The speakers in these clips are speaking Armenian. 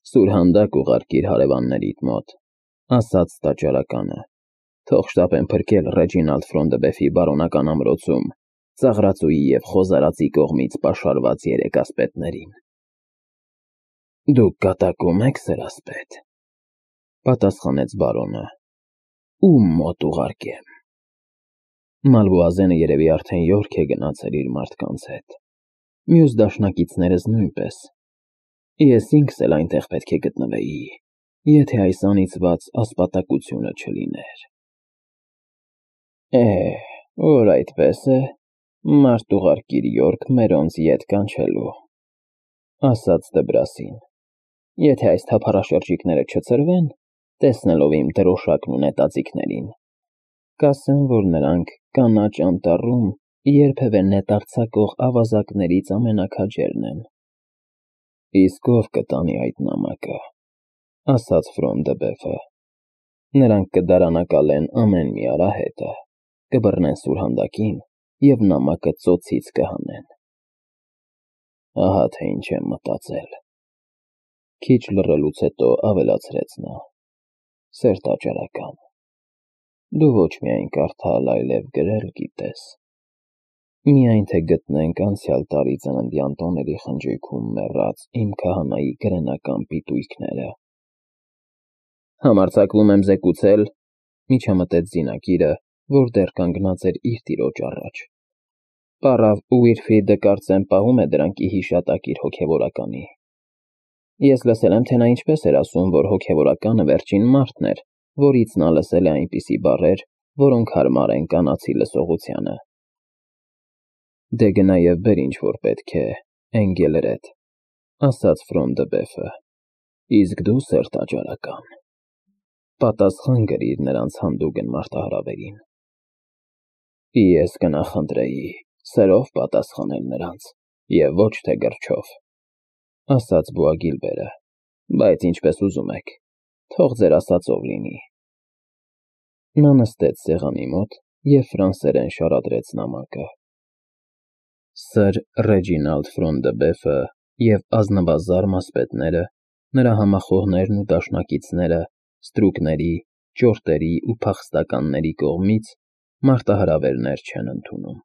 Սուրհանդակ ուղարկիր հարևաններիդ մոտ, ասաց տաճարականը, թող շտապեն փրկել Ռեջինալդ Ֆրոնդեբեֆի բարոնական ամրոցում ծաղրածուի և խոզարածի կողմից պաշարված երեք ասպետներին։ Դուք կատակում եք, սրասպետ, պատասխանեց բարոնը, ում մոտ ուղարկեմ։ Մալվուազենը երևի արդեն յորք է գնացել իր մարդկանց հետ, մյուս դաշնակիցներս նույնպես։ Ես ինքս էլ այնտեղ պետք է գտնվեի, եթե այս անիծված ասպատակությունը չլիներ։ Որ այդպես է, մարդ ուղարկիր յորք մերոնց ետ կանչելու, ասաց Դեբրասին։ Եթե այս թափառաշրջիկները չցրվեն, տեսնելով իմ դրոշակն ու նետաձիգներին, կասեն, որ նրանք կանաչ անտառում երբևէ նետարձակող ավազակներից ամենաքաջերն են։ Իսկ ով կտանի այդ նամակը, ասաց Ֆրոնդեբեֆը։ Նրանք կդարանակալեն ամեն մի արահետը, կբռնեն սուրհանդակին և նամակը ծոցից կհանեն։ Ահա թե ինչ եմ մտածել։ Քիչ լռելուց հետո ավելացրեց նա. Սեր տաճարական, դու ոչ միայն կարդալ, այլև գրել գիտես։ Միայն թե գտնենք անցյալ տարի ծննդյան տոների խնջույքում մեռած իմ քահանայի գրենական պիտույքները։ Համարձակվում եմ զեկուցել, միջամտեց զինակիրը, որ դեռ կանգնած էր իր տիրոջ առաջ։ Պարավ Ուիլֆրիդը կարծեմ պահում է դրանք ի հիշատակ իր հոգևորականի։ Ես լսել եմ, թե նա ինչպես էր ասում, որ հոգևորականը վերջին մարդն էր, որից նա լսել է այնպիսի բառեր, որոնք հարմար են կանացի լսողությանը։ Դե գնա և բեր ինչ-որ պետք է, Էնգելրետ, ասաց Ֆրոնդեբեֆը, իսկ դու, սեր տաճարական, պատասխան գրիր նրանց հանդուգն մարտահրավերին։ Ես կնախընտրեի սրով պատասխանել նրանց, և ոչ թե գրչով, ասաց Բուագիլբերը, բայց ինչպես ուզում եք, թող ձեր ասածով լինի։ Նա նստեց սեղանի մոտ և ֆրանսերեն շարադրեց նամակը։ Սր Ռեջինալդ Ֆրոնդեբեֆը և ազնվազար մասպետները, նրա համախոհներն ու դաշնակիցները ստրուկների, ճորտերի ու փախստականների կողմից մարտահրավերներ չեն ընդունում։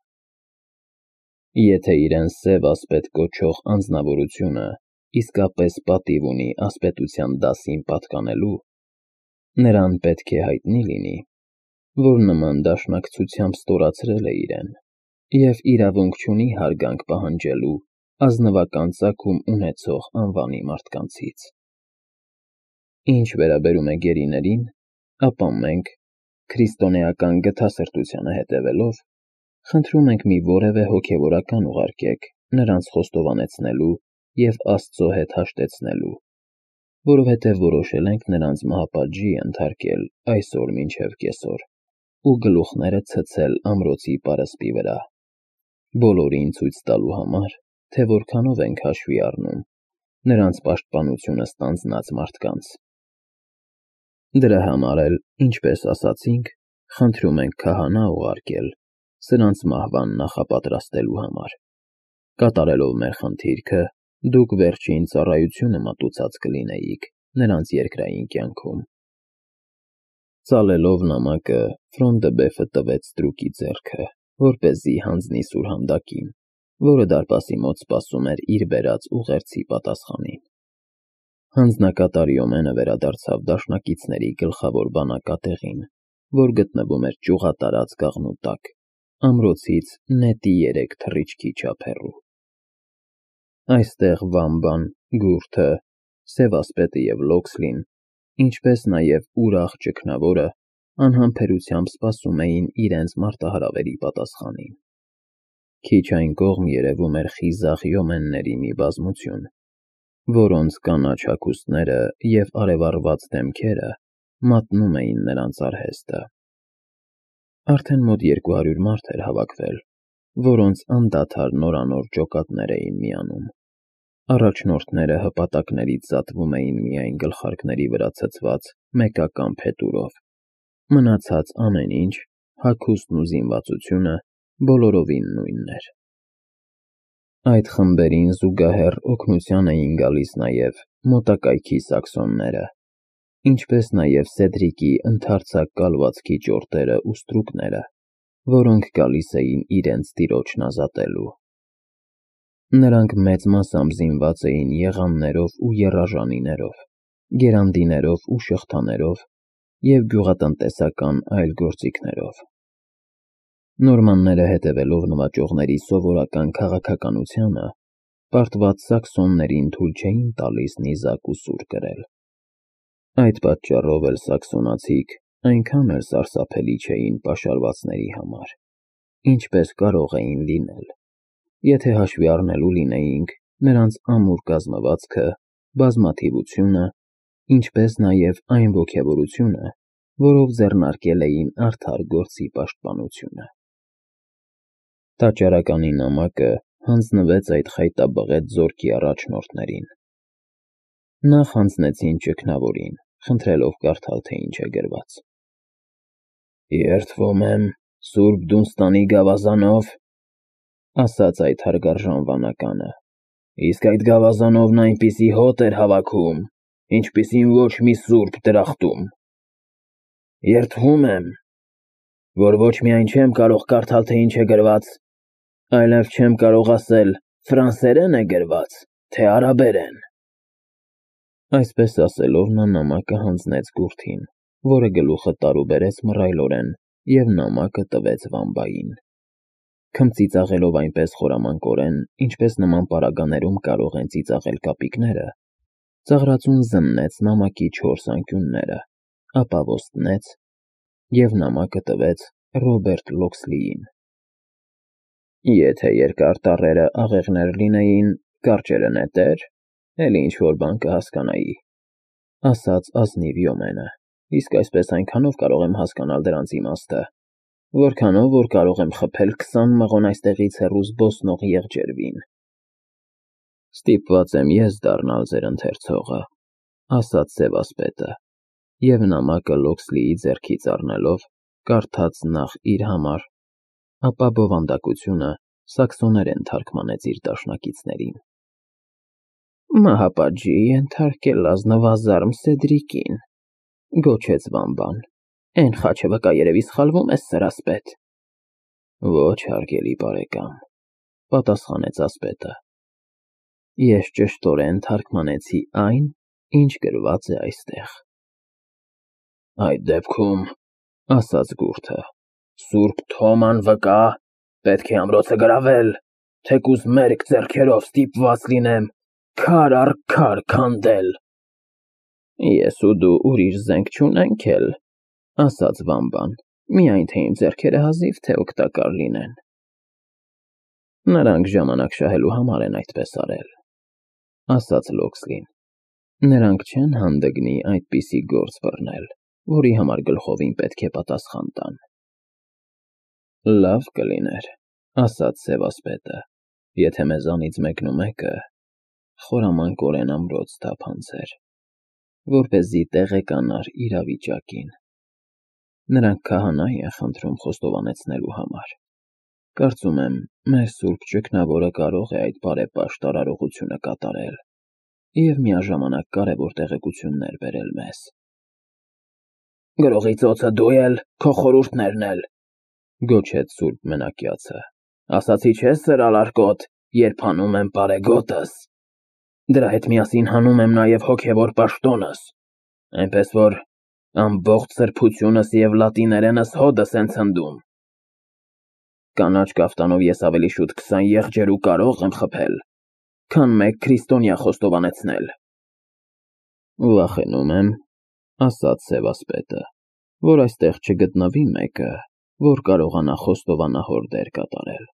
Եթե իրեն սև ասպետ կոչող անձնավորությունը իսկապես պատիվ ունի ասպետության դասին պատկանելու, նրան պետք է հայտնի լինի, որ նման դաշնակցությամբ ստորացրել է իրեն և իրավունք չունի հարգանք պահանջելու ազնվական ծագում ունեցող անվանի մարդկանցից։ Ինչ վերաբերում է գերիներին, ապա մենք, քրիստոնեական գթասրտությանը հետևելով, խնդրում ենք մի որևէ հոգևորական ուղարկեք նրանց խոստովանեցնելու և Աստծո հետ հաշտեցնելու, որովհետև որոշել ենք նրանց մահապատժի ենթարկել այսօր մինչև կեսօր ու գլուխները ցցել ամրոցի պարսպի վրա, բոլորին ցույց տալու համար, թե որքանով ենք հաշվի առնում նրանց պաշտպանությունը ստանձնած մարդկանց։ Դրա համար էլ, ինչպես ասացինք, խնդրում ենք քահանա ուղարկել սրանց մահվան նախապատրաստելու համար։ Կատարելով մեր խնդիրքը, դուք վերջին ծառայությունը մատուցած կլինեիք նրանց երկրային կյանքում։ Ծալելով նամակը, Ֆրոնդեբեֆը տվեց ստրուկի ձեռքը, որպեսզի հանձնի սուրհանդակին, որը դարպասի մոտ սպասում էր իր բերած ուղերձի պատասխանին։ Հանձնակատարի Օմենը վերադարձավ դաշնակիցների գլխավոր բանակատեղին, որ գտնվում էր ճյուղատարած կաղնու տակ, ամրոցից նետի 3 թռիչքի չափ հեռու։ Այստեղ Վամբան, Գուրթը, Սև ասպետը և Լոքսլին, ինչպես նաև ուրախ ճգնավորը անհամբերությամբ սպասում էին իրենց մարտահրավերի պատասխանին։ Քիչ այն կողմ երևում էր խիզախ յոմենների մի բազմություն, որոնց կանաչ հագուստները և արևառված դեմքերը մատնում էին նրանց արհեստը։ Արդեն մոտ 200 մարդ էր հավաքվել, որոնց անդադար նորանոր ջոկատներ էին միանում։ Առաջնորդները հպատակներից զատվում էին միայն գլխարկների վրա ցցված մեկական փետուրով, մնացած ամեն ինչ, հագուստն ու զինվածությունը բոլորովին նույնն էր։ Այդ խմբերին զուգահեռ օգնության էին գալիս նաև մոտակայքի սաքսոնները, ինչպես նաև Սեդրիկի ընդարձակ կալվածքի ճորտերը ու ստրուկները, որոնք գալիս էին իրենց տիրոջն ազատելու։ Նրանք մեծ մասամբ զինված էին եղաններով ու եռաժանիներով, գերանդիներով ու շղթաներով և գյուղատնտեսական այլ գործիքներով։ Նորմանները հետևելով նվաճողների սովորական քաղաքականությանը, պարտված սաքսոններին թույլ չէին տալիս նիզակ ու սուր կրել։ Այդ պատճառով էլ սաքսոնացիք այնքան էլ սարսափելի չէին պաշարվածների համար, ինչպես կարող էին լինել, եթե հաշվի առնելու լինեինք նրանց ամուր կազմվածքը, բազմաթիվությունը, ինչպես նաև այն ոգևորությունը, որով ձեռնարկել էին արդար գործի պաշտպանությունը։ Տաճարականի նամակը հանձնվեց այդ խայտաբղետ զորքի առաջնորդներին։ Նախ հանձնեցին ճգնավորին, խնդրելով կարդալ, թե ինչ է գրված։ «Երդվում եմ Սուրբ Դունստանի գավազանով», ասաց այդ հարգարժան վանականը, իսկ այդ գավազանովն այնպիսի հոտ էր հավաքում, ինչպիսին ոչ մի սուրբ դրախտում։ Երդվում եմ, որ ոչ միայն չեմ կարող կարդալ, թե ինչ է գրված, այլև չեմ կարող ասել ֆրանսերեն է գրված, թե արաբերեն։ Այսպես ասելով նա նամակը հանձնեց գուրթին, որը գլուխը տարուբերեց մռայլորեն և նամակը տվեց վամբային։ Քմծիծաղելով այնպես խորամանկորեն, ինչպես նման պարագաներում կարող են ծիծաղել կապիկները, ծաղրածուն զննեց նամակի 4 անկյունները, ապա ոստնեց և նամակը տվեց Ռոբերտ Լոքսլիին։ Եթե երկար տառերը աղեղներ լինեին, կարճերը նետեր, էլ ինչ-որ բան կհասկանայի, ասաց ազնիվ Յոմենը, իսկ այսպես այնքանով կարող եմ հասկանալ դրանց իմաստը, որքանով որ կարող եմ խփել 20 մղոն այստեղից հեռու զբոսնող եղջերվին։ Ստիպված եմ ես դառնալ ձեր ընթերցողը, ասաց սևասպետը, և նամակը Լոքսլիի ձեռքից առնելով, կարդաց նախ իր համար, ապա բովանդակությունը սաքսոներեն թարգմանեց իր դաշնակիցներին։ Մահապատժի ենթարկել ազնվազարմ Սեդրիկին, գոչեց վամբան, էն խաչը վկա երևի սխալվում ես, սրասպետ։ Ոչ, հարգելի բարեկամ, պատասխանեց ասպետը, ես ճշտորեն թարգմանեցի այն, ինչ գրված է այստեղ։ Այդ դեպքում, ասաց գուրթը, Սուրբ Թոման վկա, պետք է ամրոցը գրավել, թեկուզ մերկ ձեռքերով ստիպված լինեմ քար առ քար քանդել։ Ես ու դու ուրիշ զենք չունենք էլ, ասաց վամբան, միայն թե իմ ձեռքերը հազիվ թե օգտակար լինեն։ Նրանք ժամանակ շահելու համար են այդպես արել, ասաց Լոքսլին։ Նրանք չեն հանդգնի այդպիսի գործ բռնել, որի համար գլխովին պետք է պատասխան տան։ Լավ կլիներ, ասաց սևասպետը, եթե մեզանից մեկնումեկը խորամանկորեն ամրոց թափանցեր, որպեսզի տեղեկանար իրավիճակին։ Նրանք քահանա են խնդրում խոստովանեցնելու համար։ Կարծում եմ, մեր սուրբ ճգնավորը կարող է այդ բարեպաշտ արարողությունը կատարել և միաժամանակ կարևոր տեղեկություններ բերել մեզ։ Գրողի ծոցը դու էլ, քո խորհուրդներն էլ, գոչեց սուրբ մենակյացը, ասացի չես սրալ արկոտ, երբ հանում եմ պարեգոտս, դրա հետ միասին հանում եմ նաև հոգևոր պաշտոնս, այնպես որ ամբողջ սրբությունս և լատիներենս հոդս են ցնդում։ Կանաչ կաֆտանով ես ավելի շուտ 20 եղջերու կարող եմ խփել, քան մեկ քրիստոնյա խոստովանեցնել։ Վախենում եմ, ասաց սևասպետը, որ այստեղ չգտնվի մեկը, որ կարողանա խոստովանահոր դեր կատարել։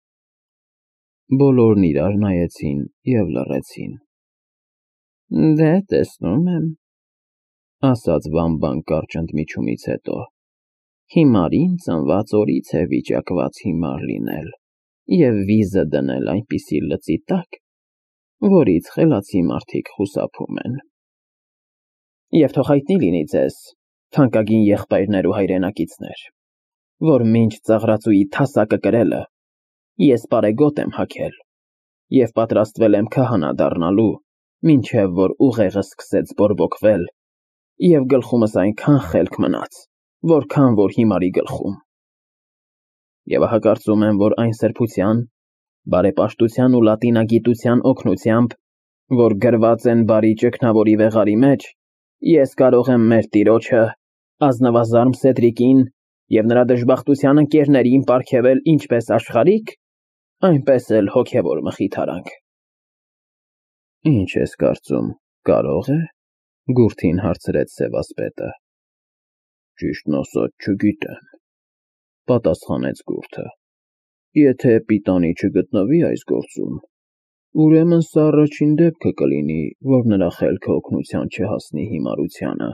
Բոլորն իրար նայեցին և լռեցին։ Դե, տեսնում եմ, ասաց վամբան կարճ ընդմիջումից հետո, հիմարին ծնված օրից է վիճակված հիմար լինել և վիզը դնել այնպիսի լծի տակ, որից խելացի մարդիկ խուսափում են։ Եվ թող հայտնի լինի ձեզ, թանկագին եղբայրներ ու հայրենակիցներ, որ մինչ ծաղրածուի թասակը կրելը ես պարեգոտ եմ հագել և պատրաստվել եմ քահանա դառնալու մինչև որ ուղեղը սկսեց բորբոքվել, և գլխումս այնքան խելք մնաց, որքան որ հիմարի գլխում։ Եվ ահա կարծում եմ, որ այն սրբության, բարեպաշտության ու լատինագիտության օգնությամբ, որ գրված են բարի ճգնավորի վեղարի մեջ, ես կարող եմ մեր տիրոջը, ազնվազարմ Սեդրիկին և նրա դժբախտության ընկերներին պարգևել ինչպես աշխարհիկ, այնպես էլ հոգևոր մխիթարանք։ Ինչ ես կարծում, կարո՞ղ է, գուրթին հարցրեց սևասպետը։ Ճիշտն ասած չգիտեմ, պատասխանեց գուրթը։ Եթե պիտանի չգտնվի այս գործում, ուրեմն սա առաջին դեպքը կլինի, որ նրա խելքը օգնության չհասնի հիմարությանը։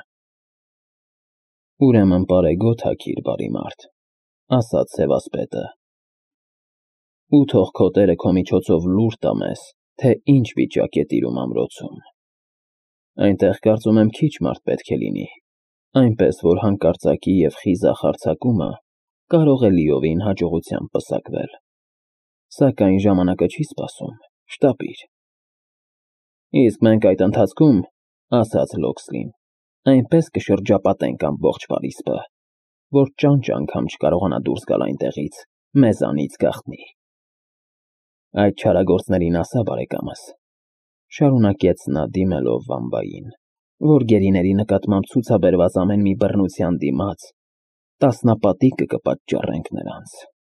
Ուրեմն բարեգոթ հագիր, բարի մարդ, ասաց սևասպետը։ Ու թող քո տերը քո միջոցով լուր տա մեզ, թե ինչ վիճակ է տիրում ամրոցում։ Այնտեղ կարծում եմ քիչ մարդ պետք է լինի, այնպես որ հանկարծակի և խիզախ արձակումը կարող է լիովին հաջողությամբ պսակվել։ Սակայն ժամանակը չի սպասում, շտապիր։ Իսկ մենք այդ ընթացքում, ասաց Լոքսլին, այնպես կշրջապատենք ամբողջ Փարիզը, որ ճանճ անգամ չկարողանա դուրս գալ այնտեղից, մեզանից գաղտնի։ Այդ չարագործներին ասա, բարեկամս, շարունակեց նա դիմելով Վամբային, որ գերիների նկատմամբ ցուցաբերված ամեն մի բռնության դիմաց տասնապատիկը կպատճառենք նրանց։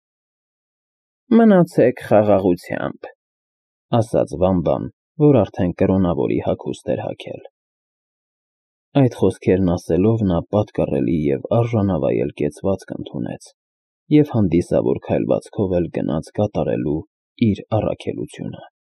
Մնացեք խաղաղությամբ, ասաց Վամբան, որ արդեն կրոնավորի հագուստ էր հագել։ Այդ խոսքերն ասելով նա պատկառելի և արժանավայել կեցվածք ընդունեց և հանդիսավոր քայլվածքով էլ գնաց կատարելու իր առաքելությունը։